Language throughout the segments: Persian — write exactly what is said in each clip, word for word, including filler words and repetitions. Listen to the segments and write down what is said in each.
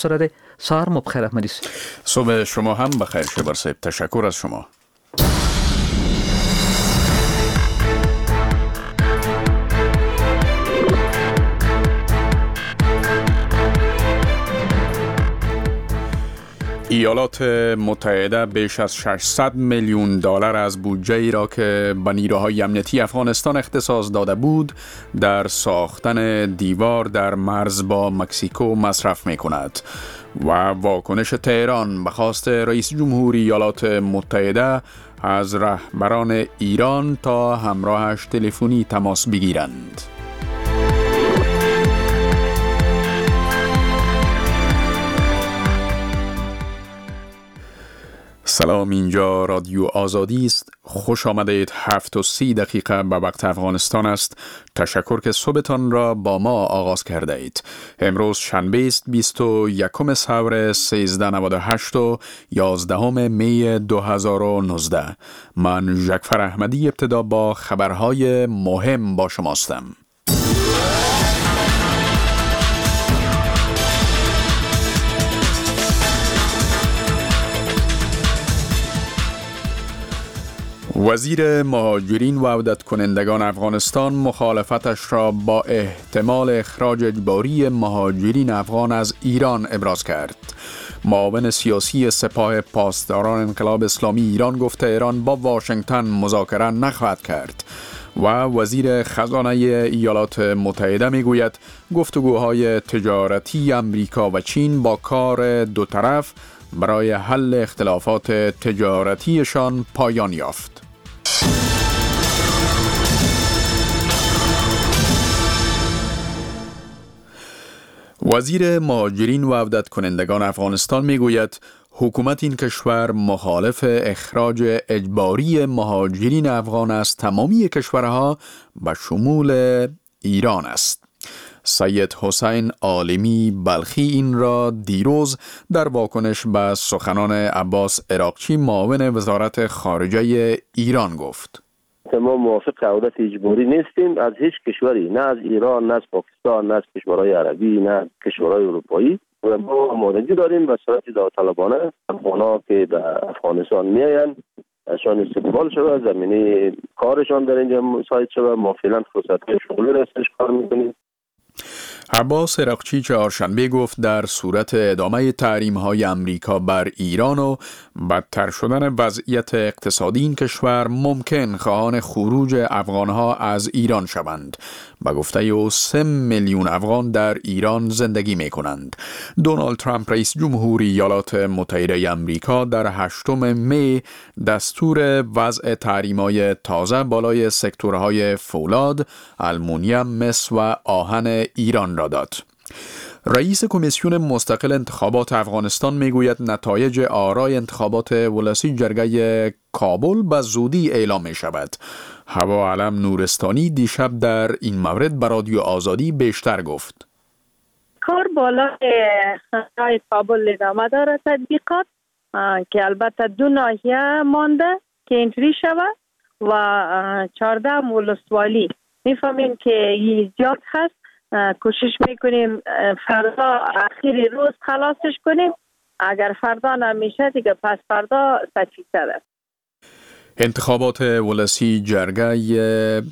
سرده سهار مو بخیر احمدی. صبح شما هم بخیر شبر صاحب. تشکر از شما. ایالات متحده بیش از ششصد میلیون دلار از بودجه ای را که به نیروهای امنیتی افغانستان اختصاص داده بود در ساختن دیوار در مرز با مکزیکو مصرف می کند و واکنش تهران به خواست رئیس جمهور ایالات متحده از رهبران ایران تا همراهش تلفنی تماس بگیرند. سلام، اینجا رادیو آزادی است. خوش آمدید. هفت و سی دقیقه به وقت افغانستان است. تشکر که صبحتان را با ما آغاز کرده اید. امروز شنبه است، بیست و یکم سور سیزده نود و هشت و یازدهم می دو هزار و نوزده. من ژکفر احمدی ابتدا با خبرهای مهم با شماستم. وزیر مهاجرین و عودت کنندگان افغانستان مخالفتش را با احتمال اخراج اجباری مهاجرین افغان از ایران ابراز کرد. معاون سیاسی سپاه پاسداران انقلاب اسلامی ایران گفته ایران با واشنگتن مذاکره نخواهد کرد و وزیر خزانه ایالات متحده میگوید گفتگوهای تجارتی امریکا و چین با کار دو طرف برای حل اختلافات تجارتیشان پایان یافت. وزیر مهاجرین و عودت کنندگان افغانستان میگوید حکومت این کشور مخالف اخراج اجباری مهاجرین افغان از تمامی کشورها به شمول ایران است. سید حسین عالمی بلخی این را دیروز در واکنش به سخنان عباس عراقچی معاون وزارت خارجه ایران گفت. ما موافق عودت اجباری نیستیم از هیچ کشوری، نه از ایران، نه از پاکستان، نه از کشورهای عربی، نه از کشورهای اروپایی. و ما آمادگی داریم به صورت داوطلبانه افغان‌ها که به افغانستان میآیند اشان استقبال شود، زمینه کارشان در اینجا مساعد شود. ما فعلا فرصت شغلی را کار میکنیم. عباس عراقچی چهارشنبه گفت در صورت ادامه تحریم‌های امریکا بر ایران و بدتر شدن وضعیت اقتصادی این کشور ممکن خواهان خروج افغان‌ها از ایران شوند. به گفته او سه میلیون افغان در ایران زندگی می‌کنند. دونالد ترامپ رئیس جمهور ایالات متحده آمریکا در هشتم می دستور وضع تحریم‌های تازه بالای سکتورهای فولاد، آلومینیوم، مس و آهن ایران را داد. رئیس کمیسیون مستقل انتخابات افغانستان میگوید نتایج آرای انتخابات ولسی جرگه کابل به زودی اعلام می شود. هوا علم نورستانی دیشب در این مورد به رادیو آزادی بیشتر گفت. کار بالای خطای کابل ادامه داره تطبیقات که البته دو ناحیه مانده که اینطوری شود و چهارده ولسوالی میفهمیم که زیاد هست. کوشش میکنیم فردا آخر روز خلاصش کنیم. اگر فردا نمیشه دیگه پس فردا تفصیل است. انتخابات ولسی جرگه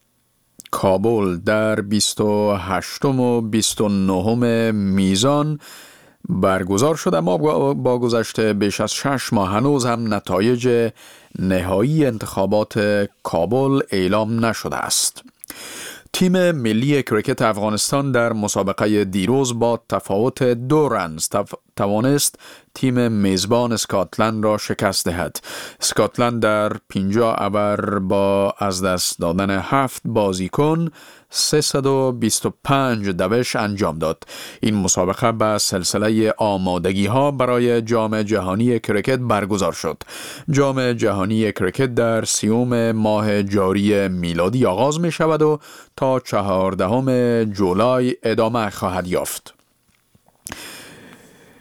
کابل در بیست و هشتم و بیست و نهم میزان برگزار شد، اما با گذشت بیش از شش ماه هنوز هم نتایج نهایی انتخابات کابل اعلام نشده است. تیم ملی کریکت افغانستان در مسابقه دیروز با تفاوت دو رنز توانست تیم میزبان اسکاتلند را شکست دهد. اسکاتلند در پنجاه اوور با از دست دادن هفت بازیکن سیصد و بیست و پنج دوش انجام داد. این مسابقه به سلسله آمادگی ها برای جام جهانی کریکت برگزار شد. جام جهانی کریکت در سیوم ماه جاری میلادی آغاز می شود و تا چهاردهم جولای ادامه خواهد یافت.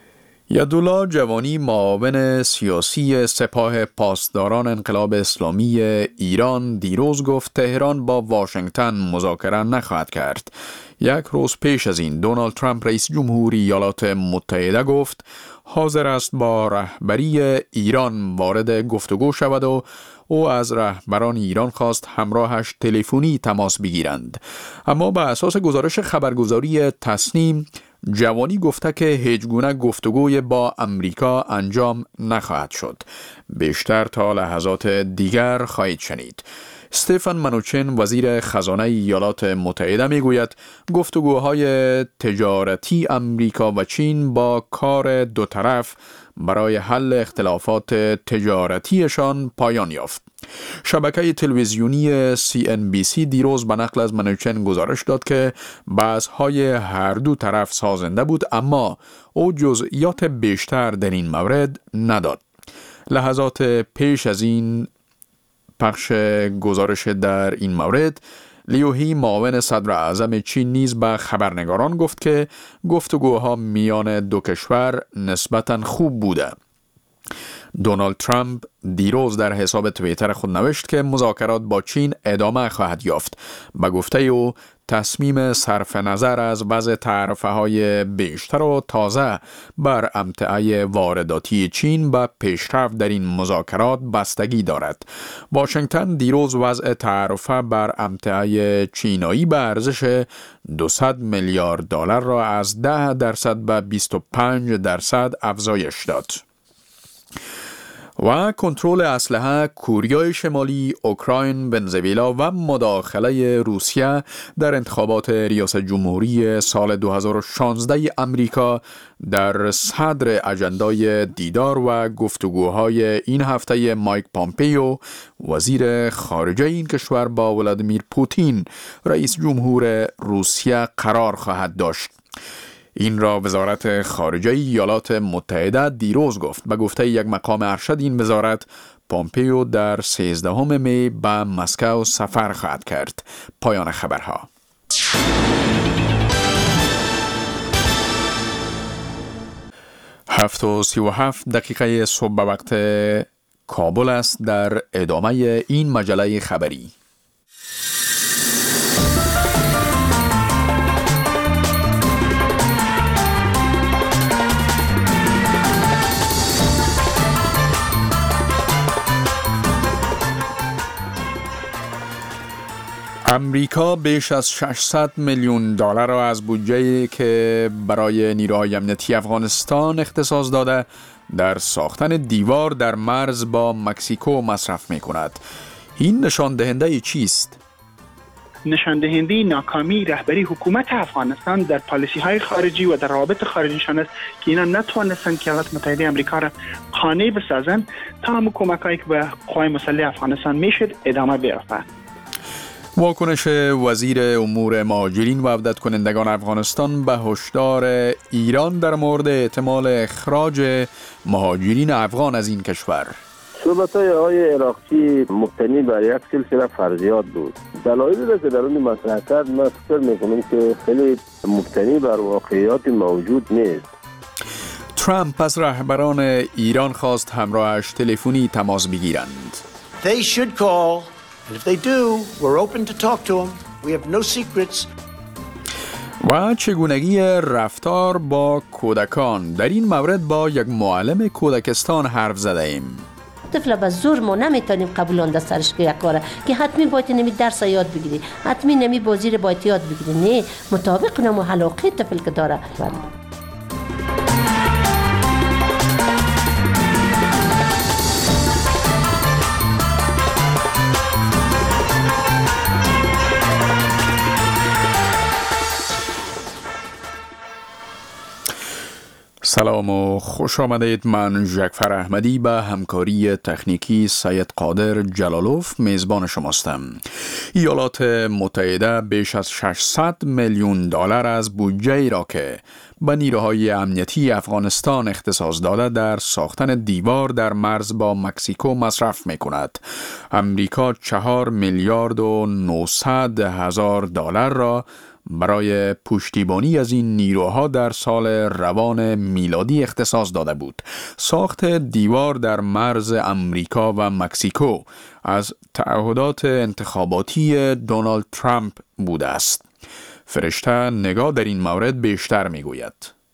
یدولا جوانی معاون سیاسی سپاه پاسداران انقلاب اسلامی ایران دیروز گفت تهران با واشنگتن مذاکره نخواهد کرد. یک روز پیش از این دونالد ترامپ رئیس جمهوری ایالات متحده گفت حاضر است با رهبری ایران وارد گفتگو شود و او از رهبران ایران خواست همراهش تلفنی تماس بگیرند. اما به اساس گزارش خبرگزاری تصنیم جوانی گفته که هیچ گونه گفتگوی با امریکا انجام نخواهد شد. بیشتر تا لحظات دیگر خواهید شنید. استفان منوچن وزیر خزانه ایالات متحده میگوید گفتگوهای تجارتی امریکا و چین با کار دو طرف برای حل اختلافات تجارتیشان پایان یافت. شبکه تلویزیونی سی ان بی سی دیروز به نقل از منوچن گزارش داد که بحث‌های هر دو طرف سازنده بود، اما او جزئیات بیشتر در این مورد نداد. لحظات پیش از این پخش گزارش در این مورد، لیو هی معاون صدر اعظم چین نیز به خبرنگاران گفت که گفتگوها میان دو کشور نسبتاً خوب بوده. دونالد ترامپ دیروز در حساب توییتر خود نوشت که مذاکرات با چین ادامه خواهد یافت. به گفته او تصمیم صرف نظر از وضع تعرفه‌های بیشتر و تازه بر امتعه وارداتی چین به پیشرفت در این مذاکرات بستگی دارد. واشنگتن دیروز وضع تعرفه بر امتعه چینایی به ارزش دویست میلیارد دلار را از ده درصد به بیست و پنج درصد افزایش داد. و کنترل اسلحه، کره شمالی، اوکراین، ونزوئلا و مداخله روسیه در انتخابات ریاست جمهوری سال دو هزار و شانزده امریکا در صدر اجندای دیدار و گفتگوهای این هفته مایک پامپیو وزیر خارجه این کشور با ولادیمیر پوتین رئیس جمهور روسیه قرار خواهد داشت. این را وزارت خارجه ایالات متحده دیروز گفت. به گفته یک مقام ارشد این وزارت، پامپیو در سیزدهم می به مسکو سفر خواهد کرد. پایان خبرها. هفت و سی و هفت دقیقه صبح به وقت کابل است. در ادامه این مجله خبری امریکا بیش از ششصد میلیون دلار را از بودجه‌ای که برای نیروهای امنیتی افغانستان اختصاص داده در ساختن دیوار در مرز با مکزیکو مصرف می کند. این نشان دهنده چیست؟ نشان دهنده ناکامی رهبری حکومت افغانستان در پالیسی های خارجی و در روابط خارجیشان است که اینا نتوانستند که ایالات متحده آمریکا را خانه بسازند تا هم کمک‌هایی که به قوای مسلح افغانستان میشد ادامه بیافته. واکنش وزیر امور مهاجرین و عودت کنندگان افغانستان به هشدار ایران در مورد احتمال اخراج مهاجرین افغان از این کشور. صحبت‌های آقای عراقچی مبتنی بر یک سلسله فرضیات بود. دلایلی را که در اون مطرح کرد من فکر می‌کنم که خیلی مبتنی بر واقعیات موجود نیست. ترامپ از رهبران ایران خواست همراهش تلفنی تماس بگیرند. They should call. And if they do, we're open to talk to them. We have no secrets. و چگونگی رفتار با کودکان. در این مورد با یک معلم کودکستان حرف زده ایم. طفل به زور ما نمیتونیم قبولانده سرش که یک کاره که حتمی باید نمی درس یاد بگیری، حتمی نمی بازی رو باید یاد بگیری. نه، مطابق نمو علاقه طفل که داره. سلام و خوش آمدید. من جعفر احمدی به همکاری تکنیکی سید قادر جلالوف میزبان شماستم. ایالات متحده بیش از ششصد میلیون دلار از بودجه‌ای را که به نیروهای امنیتی افغانستان اختصاص داده در ساختن دیوار در مرز با مکزیکو مصرف می کند. امریکا چهار میلیارد و نهصد هزار دلار را برای پشتیبانی از این نیروها در سال روان میلادی اختصاص داده بود. ساخت دیوار در مرز امریکا و مکزیکو از تعهدات انتخاباتی دونالد ترامپ بوده است. فرشته نگاه در این مورد بیشتر میگوید.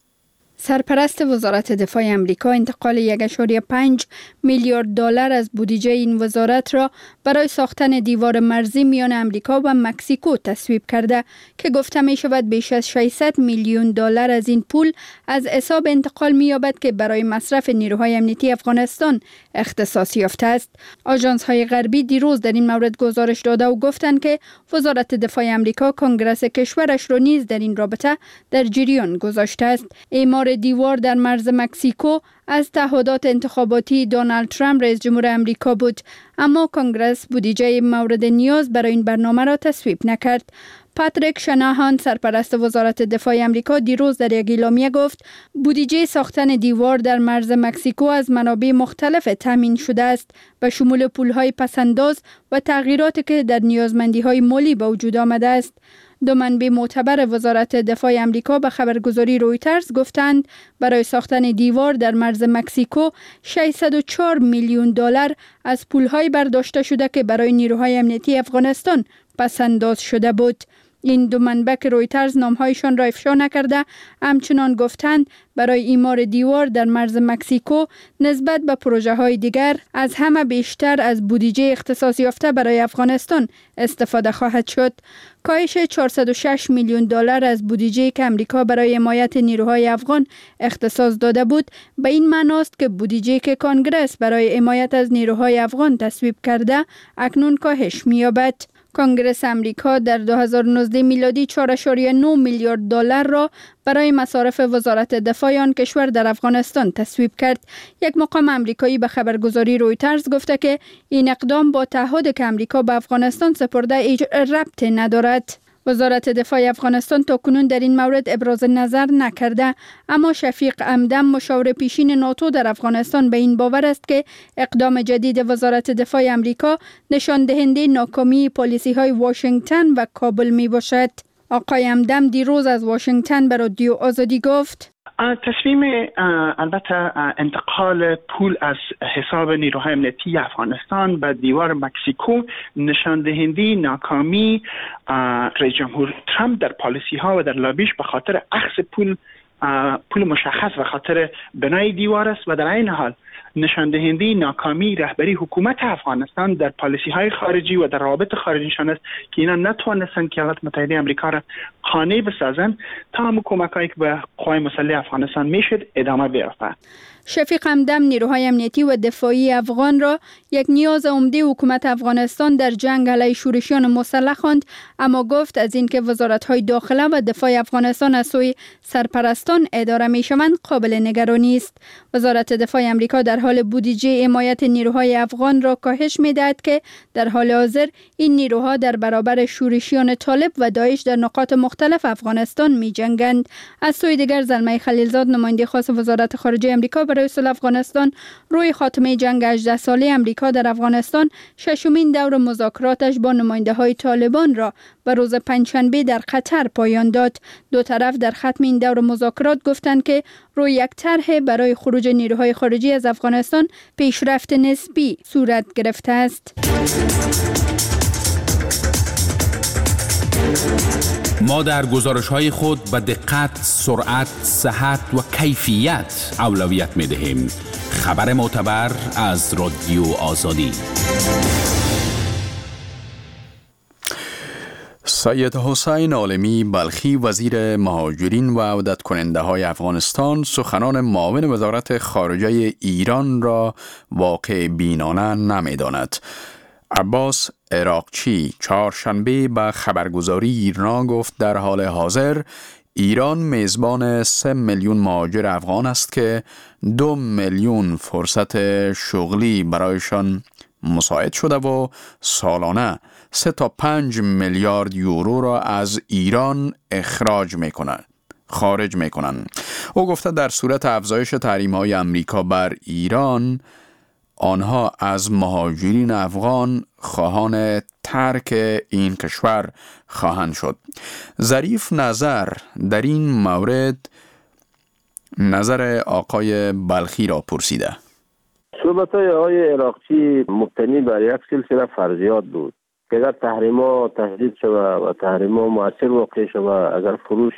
سرپرست وزارت دفاع امریکا انتقال یک ممیز پنج میلیارد دلار از بودجه این وزارت را برای ساختن دیوار مرزی میان امریکا و مکزیکو تصویب کرده که گفته می شود بیش از ششصد میلیون دلار از این پول از حساب انتقال می یابد که برای مصرف نیروهای امنیتی افغانستان اختصاص یافته است. آژانس های غربی دیروز در این مورد گزارش داده و گفتند که وزارت دفاع امریکا کنگره کشورش را نیز در این رابطه در جریان گذاشته است. اعمار دیوار در مرز مکزیکو از تعهدات انتخاباتی دونالد ترامپ رئیس جمهور امریکا بود، اما کنگره بودجه مورد نیاز برای این برنامه را تصویب نکرد. پاتریک شناهان سرپرست وزارت دفاع امریکا دیروز در یک اعلامیه گفت بودجه ساختن دیوار در مرز مکزیکو از منابع مختلف تامین شده است، به شمول پولهای پسنداز و تغییراتی که در نیازمندی‌های مالی به وجود آمده است. دو منبع معتبر وزارت دفاع امریکا به خبرگزاری رویترز گفتند برای ساختن دیوار در مرز مکزیکو ششصد و چهار میلیون دلار از پولهای برداشته شده که برای نیروهای امنیتی افغانستان پسنداز شده بود. این دو منبع که رویترز نامهایشان را افشا نکرده همچنان گفتند برای اعمار دیوار در مرز مکزیکو نسبت به پروژه های دیگر از همه بیشتر از بودجه اختصاص یافته برای افغانستان استفاده خواهد شد. کاهش چهارصد و شش میلیون دلار از بودجه که امریکا برای حمایت نیروهای افغان اختصاص داده بود به این معناست که بودجه که کنگره برای حمایت از نیروهای افغان تصویب کرده اکنون کاهش می‌یابد. کنگره امریکا در دو هزار و نوزده میلادی چهار ممیز نه میلیارد دلار را برای مصارف وزارت دفاع آن کشور در افغانستان تصویب کرد. یک مقام امریکایی به خبرگزاری رویترز گفته که این اقدام با تعهدی که امریکا به افغانستان سپرده هیچ ربطی ندارد. وزارت دفاع افغانستان تاکنون در این مورد ابراز نظر نکرده، اما شفیق همدم مشاور پیشین ناتو در افغانستان به این باور است که اقدام جدید وزارت دفاع امریکا نشان دهنده ناکامی پالیسی های واشنگتن و کابل می باشد. آقای همدم دیروز از واشنگتن به رادیو آزادی گفت تصمیم البته انتقال پول از حساب نیروهای امنیتی افغانستان به دیوار مکزیکو نشان دهنده ناکامی رئیس جمهور ترامپ در پالیسی ها و در لابیش به خاطر اخذ پول پول مشخص و خاطر بنای دیوار است و در این حال نشان دهنده ناکامی رهبری حکومت افغانستان در پالیسی های خارجی و در روابط خارجیشان است که اینا نتوانستند که ایالات متحده آمریکا را قانع بسازند تا هم کمک‌هایی که به قوای مسلح افغانستان میشد ادامه بیافته. شفیق همدم نیروهای امنیتی و دفاعی افغان را یک نیاز عمده حکومت افغانستان در جنگ علیه شورشیان مسلح خواند، اما گفت از اینکه وزارت‌های داخله و دفاع افغانستان از سوی سرپرستان اداره می‌شوند قابل نگرانی است. وزارت دفاع آمریکا در حال بودجه حمایت نیروهای افغان را کاهش می‌دهد که در حال حاضر این نیروها در برابر شورشیان طالب و داعش در نقاط مختلف افغانستان می‌جنگند. از سوی دیگر زلمه خلیلزاد نماینده خاص وزارت خارجه آمریکا برای صلح افغانستان روی خاتمه جنگ هجده ساله آمریکا در افغانستان ششمین دور مذاکراتش با نماینده‌های طالبان را به روز پنجشنبه در قطر پایان داد. دو طرف در ختم این دور مذاکرات گفتند که روی یک طرح برای خروج نیروهای خارجی از افغانستان پیشرفت نسبی صورت گرفته است. ما در گزارش‌های خود به دقت، سرعت، صحت و کیفیت اولویت می‌دهیم. خبر معتبر از رادیو آزادی. سید حسین عالمی بلخی وزیر مهاجرین و عودت کننده های افغانستان سخنان معاون وزارت خارجه ایران را واقع بینانه نمی داند. عباس عراقچی چهارشنبه به خبرگزاری ایرنا گفت در حال حاضر ایران میزبان سه میلیون مهاجر افغان است که دو میلیون فرصت شغلی برایشان مساعد شده و سالانه سه تا پنج میلیارد یورو را از ایران اخراج میکنند. خارج میکنند. او گفته در صورت افزایش تحریم‌های امریکا بر ایران آنها از مهاجرین افغان خواهان ترک این کشور خواهند شد. ظریف نظر در این مورد نظر آقای بلخی را پرسیده. صحبت‌های آقای عراقچی مبتنی بر یک سلسله فرضیات بود که اگر تحریما تهدید شود و تحریما مؤثر واقع شود، اگر فروش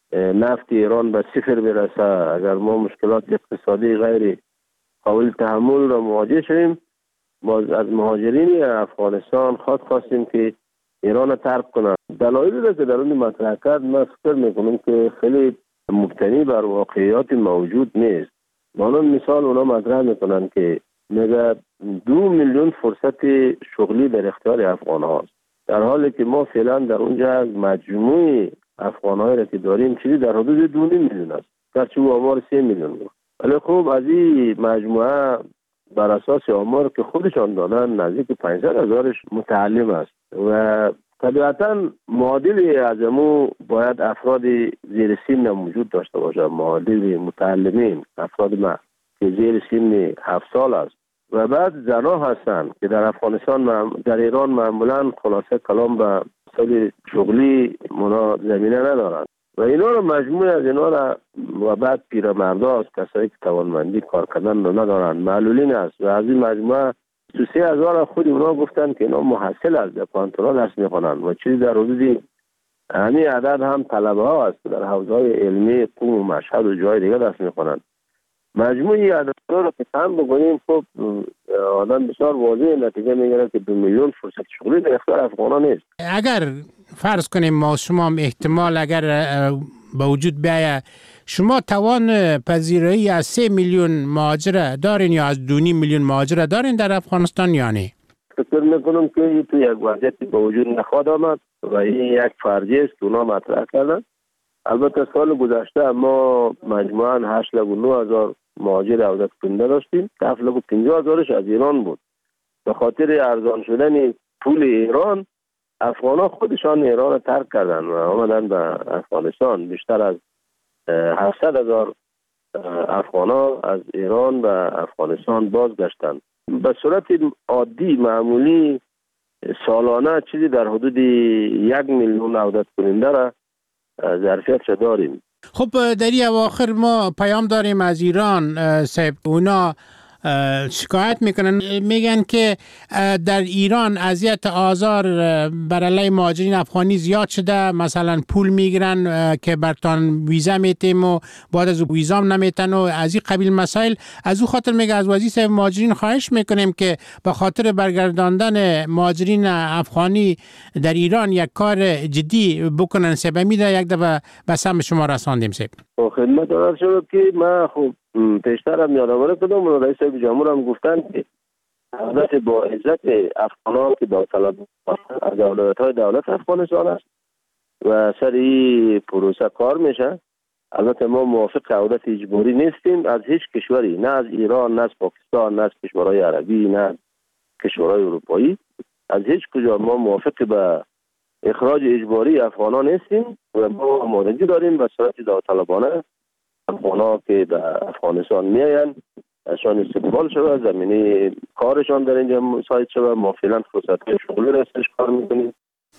نفت ایران به صفر برسه، اگر ما مشکلات اقتصادی غیر قابل تحمل را مواجه شویم، باز از مهاجرین افغانستان خواست خواستیم که ایران را ترک کنند. دلایلی را که در اون مطرح کرد من فکر میکنم که خیلی مبتنی بر واقعیات موجود نیست. مانند مثال اونا مطرح میکنن که میگه دو میلیون فرصت شغلی در اختیار افغان هاست، در حالی که ما فعلا در اونجا از مجموع افغان هایی را که داریم چیزی در حدود دو میلیون است، گرچه او آمار سه میلیون بود. ولی خب از این مجموعه بر اساس آمار که خودشان دادن نزدیک پانصد هزارش متعلم است و طبیعتا معادل از امو باید افراد زیر سن موجود داشته باشه، معادل متعلمین، افراد ما که زیر سن هفت سال است و بعد زنا هستند که در افغانستان در ایران معمولا خلاصه کلام به سال شغلی منا زمینه ندارند و اینا رو مجموعه از اینا را و بعد پیرمردا است، کسایی که توانمندی کار کردن رو ندارند، معلولین است و از این مجموعه دو سه هزار خود اونا گفتن که اینا محصل از دپانتونا درس میخوانند و چیزی در حدود همین عدد هم طلبه ها است در حوزه‌های علمی قم و مشهد و جای دیگه درس میخوانند. مجموعی عدد رو که هم بگوییم خب آدم بسیار واضح نتیجه میگیره که دو میلیون فرصت شغلی در اختیار افغانان نیست. اگر فرض کنیم ما شما هم احتمال اگر به وجود بیاید شما توان پذیرایی از سه میلیون مهاجر دارین یا از دو میلیون مهاجر دارین در افغانستان یا نه؟ فکر میکنم که این تو یک وضعیتی به وجود نخواهد آمد و این یک فرضیه است که اونا مطرح کردن. البته سال گذشته ما مجموعاً هشت و نه هزار مهاجر عودت کننده داشتیم، هفت و پنجاه هزارش از ایران بود. به خاطر ارزان شدن پول ایران افغان‌ها خودشان ایران را ترک کردن و آمدن به افغانستان. بیشتر از هفتصد هزار افغان‌ها از ایران به افغانستان بازگشتند. به صورت عادی معمولی سالانه چیزی در حدود یک میلیون عودت کننده را ظرفیتش داریم. خب در این اواخر ما پیام داریم از ایران صاحب، اونا شکایت میکنن، میگن که در ایران اذیت آزار بر علیه مهاجرین افغانی زیاد شده، مثلا پول میگیرن که برتان ویزا میتیم و بعد از ویزام نمیتن و از این قبیل مسائل. از او خاطر میگه از وزیر صاحب مهاجرین خواهش میکنیم که به خاطر برگرداندن مهاجرین افغانی در ایران یک کار جدی بکنن. سبب میده یک دفعه بس هم شما رساندیم صاحب. خدمت دارد شد که من خب پیشتر هم یادآوری کردم و رئیس جمهور هم گفتن که حالت با عزت افغانان که داوطلب از دولت‌های دولت افغانستان است و سر این پروسه کار میشه. البته ما موافق عودت اجباری نیستیم از هیچ کشوری، نه از ایران، نه از پاکستان، نه از کشورهای عربی، نه از کشورهای اروپایی. از هیچ کجا ما موافق به اخراج اجباری افغانان نیستیم و ما آمادگی داریم به صورت داوطلبانه افغان‌ها که به افغانستان میاین اشان استقبال شود، زمینه کارشان در اینجا مساعد شود. ما فعلا فرصت شغلی را استشکار میکنیم.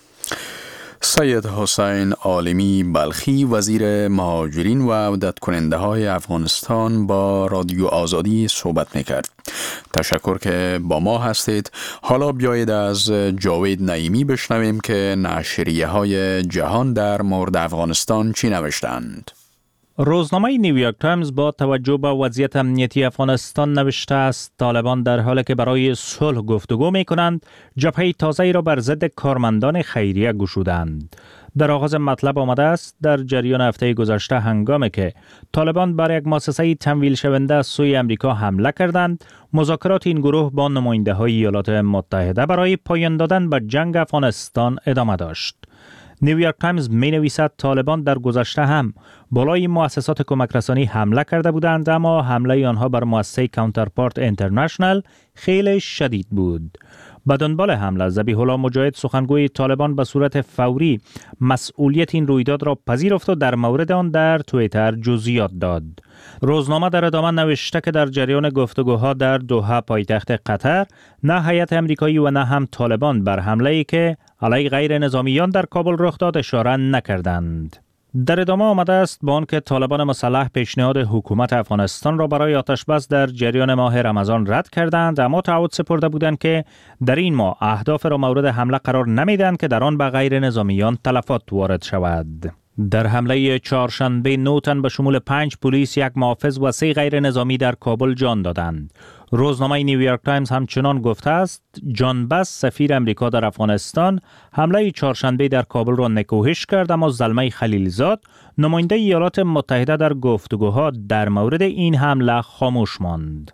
سید حسین عالمی بلخی وزیر مهاجرین و عودت کننده های افغانستان با رادیو آزادی صحبت میکرد. تشکر که با ما هستید. حالا بیایید از جاوید نعیمی بشنویم که نشریه های جهان در مورد افغانستان چی نوشتند. روزنامه نیویورک تایمز با توجه به وضعیت امنیتی افغانستان نوشته است طالبان در حالی که برای صلح گفتگو می کنند جبهه تازه‌ای را بر ضد کارمندان خیریه گشودند. در آغاز مطلب آمده است در جریان هفته گذشته هنگامی که طالبان بر یک مؤسسه تمویل شونده از سوی امریکا حمله کردند، مذاکرات این گروه با نماینده های ایالات متحده برای پایان دادن به جنگ افغانستان ادامه داشت. نیویورک تایمز می نویسد طالبان در گذشته هم بالای مؤسسات کمک رسانی حمله کرده بودند، اما حمله آنها بر مؤسسه کانترپارت اینترنشنال خیلی شدید بود. به دنبال حمله ذبیح الله مجاهد سخنگوی طالبان به صورت فوری مسئولیت این رویداد را پذیرفت و در مورد آن در توییتر جزئیات داد. روزنامه در ادامه نوشته که در جریان گفتگوها در دوحه پایتخت قطر نه هیئت امریکایی و نه هم طالبان بر حمله‌ای که علیه غیر نظامیان در کابل رخ داد اشاره نکردند. در ادامه آمده است با آنکه طالبان مسلح پیشنهاد حکومت افغانستان را برای آتش بس در جریان ماه رمضان رد کردند، اما تعهد سپرده بودند که در این ماه اهداف را مورد حمله قرار نمیدهند که در آن به غیر نظامیان تلفات وارد شود. در حمله چهارشنبه نه تن به شمول پنج پلیس، یک محافظ و سه غیر نظامی در کابل جان دادند. روزنامه نیویورک تایمز همچنان گفته است جان بس سفیر امریکا در افغانستان حمله چهارشنبه در کابل را نکوهش کرد، اما زلمه خلیلزاد نماینده ایالات متحده در گفتگوها در مورد این حمله خاموش ماند.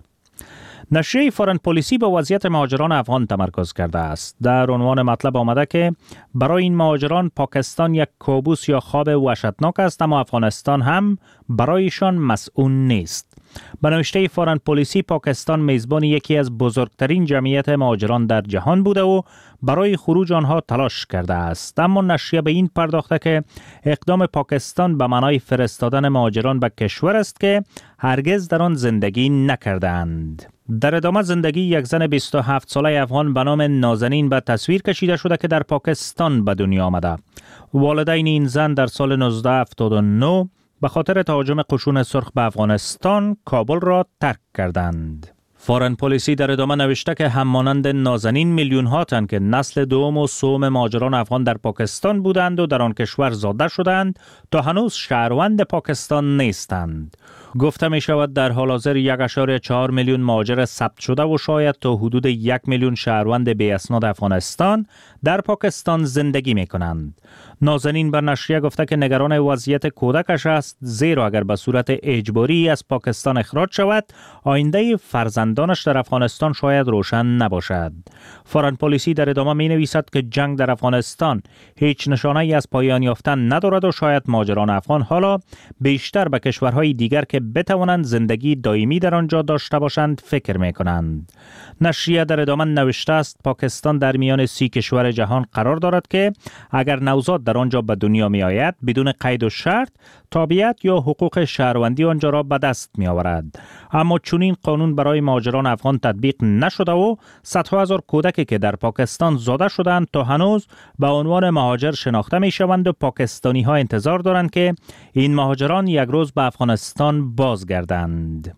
نشریه فارن پلیسی به وضعیت مهاجران افغان تمرکز کرده است. در عنوان مطلب آمده که برای این مهاجران پاکستان یک کابوس یا خواب وحشتناک است، اما افغانستان هم برایشان مسئول نیست. به نوشته فارن پلیسی پاکستان میزبان یکی از بزرگترین جمعیت مهاجران در جهان بوده و برای خروج آنها تلاش کرده است، اما نشریه به این پرداخته که اقدام پاکستان به معنای فرستادن مهاجران به کشور است که هرگز در آن زندگی نکردند. در ادامه زندگی یک زن بیست و هفت ساله افغان به نام نازنین به تصویر کشیده شده که در پاکستان به دنیا آمده. والدین این زن در سال نوزده هفتاد و نه به خاطر تهاجم قشون سرخ به افغانستان کابل را ترک کردند. فارن پلیسی در ادامه نوشته که همانند نازنین میلیون ها تن که نسل دوم و سوم مهاجران افغان در پاکستان بودند و در آن کشور زاده شدند تا هنوز شهروند پاکستان نیستند. گفته می شود در حال حاضر یک ممیز چهار میلیون مهاجر ثبت شده و شاید تا حدود یک میلیون شهروند بی اسناد افغانستان در پاکستان زندگی می کنند. نازنین بر نشریه گفته که نگران وضعیت کودکش است، زیرا اگر به صورت اجباری از پاکستان اخراج شود آینده فرزندانش در افغانستان شاید روشن نباشد. فارن پلیسی در ادامه می نویسد که جنگ در افغانستان هیچ نشانه ای از پایان یافتن ندارد و شاید مهاجران افغان حالا بیشتر به کشورهای دیگر که بتوانند زندگی دائمی در آنجا داشته باشند فکر می کنند. نشریه در ادامه نوشته است پاکستان در میان سی کشور جهان قرار دارد که اگر نوزاد در آنجا به دنیا می آید بدون قید و شرط تابعیت یا حقوق شهروندی آنجا را به دست می آورد. اما چون این قانون برای مهاجران افغان تطبیق نشده و صدها هزار کودکی که در پاکستان زاده شدند تا هنوز به عنوان مهاجر شناخته می شوند و پاکستانی ها انتظار دارند که این مهاجران یک روز به افغانستان بازگردند.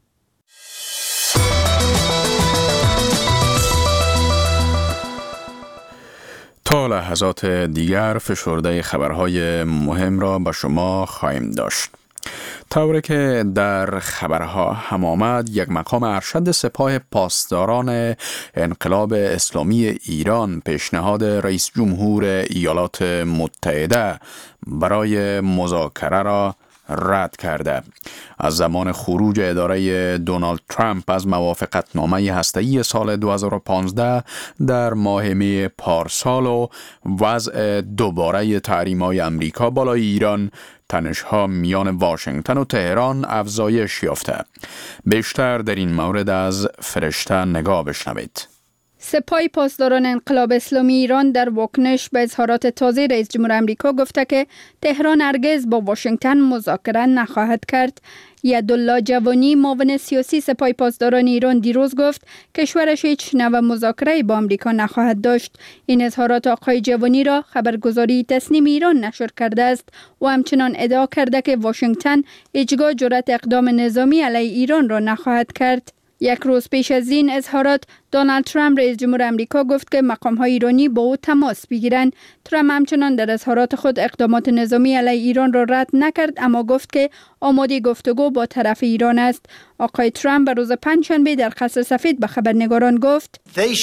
تا لحظات دیگر فشرده خبرهای مهم را به شما خواهیم داشت. طوری که در خبرها هم آمد، یک مقام ارشد سپاه پاسداران انقلاب اسلامی ایران پیشنهاد رئیس جمهور ایالات متحده برای مذاکره را رد کرده. از زمان خروج اداره دونالد ترامپ از موافقتنامه هسته‌ای سال دو هزار و پانزده در ماه می پارسال و وضع دوباره تحریم‌های امریکا بالای ایران، تنش‌ها میان واشنگتن و تهران افزایش یافته. بیشتر در این مورد از فرشته نگاه بشنوید. سپاه پاسداران انقلاب اسلامی ایران در واکنش به اظهارات تازه رئیس جمهور آمریکا گفته که تهران هرگز با واشنگتن مذاکره نخواهد کرد. یدالله جوانی معاون سیاسی سپاه پاسداران ایران دیروز گفت کشورش هیچ نوع مذاکره با آمریکا نخواهد داشت. این اظهارات آقای جوانی را خبرگزاری تصنیم ایران نشر کرده است و همچنان ادعا کرده که واشنگتن هیچگاه جرأت اقدام نظامی علیه ایران را نخواهد کرد. یک روز پیش از این اظهارات دونالد ترامپ رئیس جمهور آمریکا گفت که مقام‌های ایرانی با او تماس بگیرند. ترامپ همچنان در اظهارات خود اقدامات نظامی علیه ایران را رد نکرد، اما گفت که آماده گفتگو با طرف ایران است. آقای ترامپ به روز پنجشنبه در قصر سفید به خبرنگاران گفت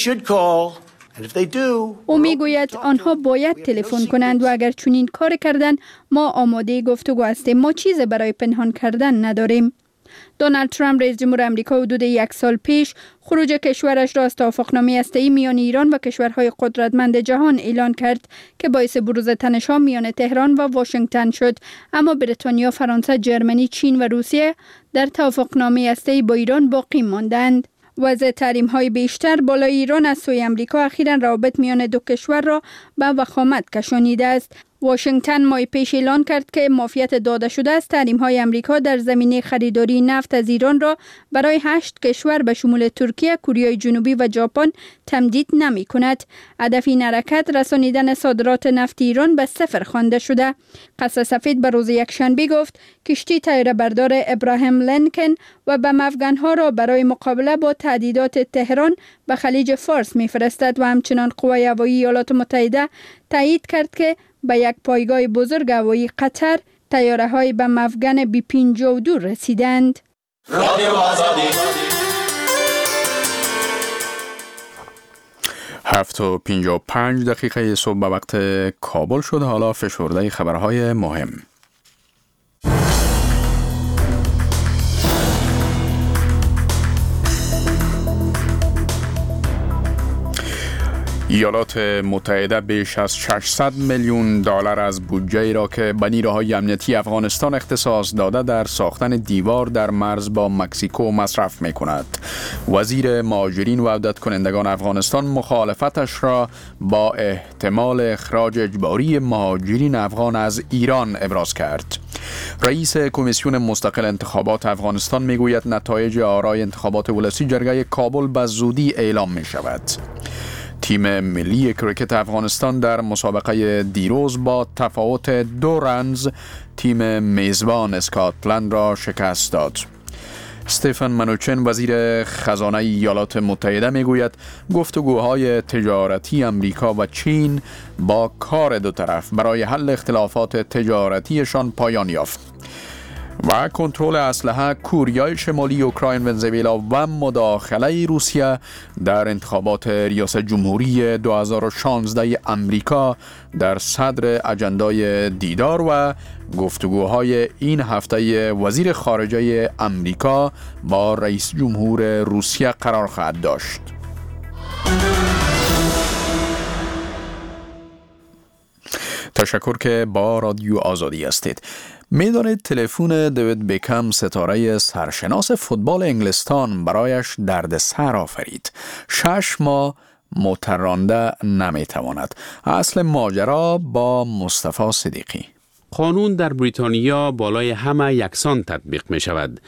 او میگوید آنها باید تلفن کنند و اگر چنین کار کردند ما آماده گفتگو هستیم. ما چیز برای پنهان کردن نداریم. دونالد ترامپ رئیس جمهور آمریکا حدود یک سال پیش خروج کشورش را از توافقنامه هسته‌ای میان ایران و کشورهای قدرتمند جهان اعلان کرد که باعث بروز تنش‌ها میان تهران و واشنگتن شد. اما بریتانیا، فرانسه، جرمنی، چین و روسیه در توافقنامه هسته‌ای با ایران باقی ماندند. وضع تحریم های بیشتر بالای ایران از سوی امریکا اخیراً روابط میان دو کشور را به وخامت کشانیده است. واشنگتن ماه پیش اعلان کرد که معافیت داده شده از تحریم های امریکا در زمینه خریداری نفت از ایران را برای هشت کشور به شمول ترکیه، کره جنوبی و ژاپن تمدید نمی کند. هدف این حرکت رسانیدن صادرات نفت ایران به صفر خوانده شده. قصر سفید به روز یکشنبه گفت کشتی طیاره بردار ابراهیم لینکن و بم افغانها را برای مقابله با تهدیدات تهران به خلیج فارس میفرستد و همچنان قوای هوایی ایالات متحده تایید کرد که به یک پایگاه بزرگ هوایی قطر طیاره های بم افغان بی پنجاه و دو رسیدند. هفت و پنجاه و پنج دقیقه صبح به وقت کابل شد. حالا فشرده خبرهای مهم. ایالات متحده بیش از ششصد میلیون دلار از بودجه را که به نیروهای امنیتی افغانستان اختصاص داده در ساختن دیوار در مرز با مکزیکو مصرف می کند. وزیر مهاجرین و عودت کنندگان افغانستان مخالفتش را با احتمال اخراج اجباری مهاجرین افغان از ایران ابراز کرد. رئیس کمیسیون مستقل انتخابات افغانستان می گوید نتایج آرای انتخابات ولسی جرگه کابل به زودی اعلام می شود. تیم ملی کریکت افغانستان در مسابقه دیروز با تفاوت دو رنز تیم میزبان اسکاتلند را شکست داد. استفن منوچن وزیر خزانه ایالات متحده میگوید گفتگوهای تجارتی امریکا و چین با کار دو طرف برای حل اختلافات تجارتیشان پایان یافت و کنترل اسلحه، کوریای شمالی، اوکراین، ونزوئلا و مداخله روسیه در انتخابات ریاست جمهوری دو هزار و شانزده امریکا در صدر اجندای دیدار و گفتگوهای این هفته وزیر خارجه امریکا با رئیس جمهور روسیه قرار خواهد داشت. تشکر که با رادیو آزادی هستید. می‌دانید تلفن دیوید بیکم ستاره سرشناس فوتبال انگلستان برایش دردسر آفرید. شش ماه مترانده نمی‌تواند. اصل ماجرا با مصطفی صدیقی. قانون در بریتانیا بالای همه یکسان تطبیق می شود.